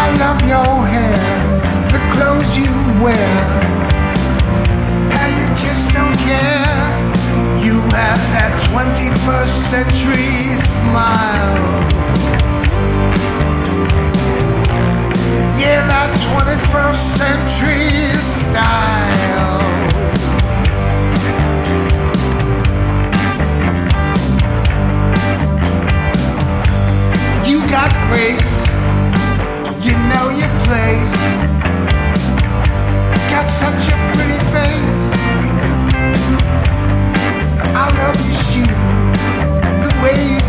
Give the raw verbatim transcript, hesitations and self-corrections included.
I love your hair, the clothes you wear, how you just don't care. You have that twenty-first century smile. Yeah, that twenty-first century style. You got grace, you know your place. Got such a pretty face. I love your shoe, the way you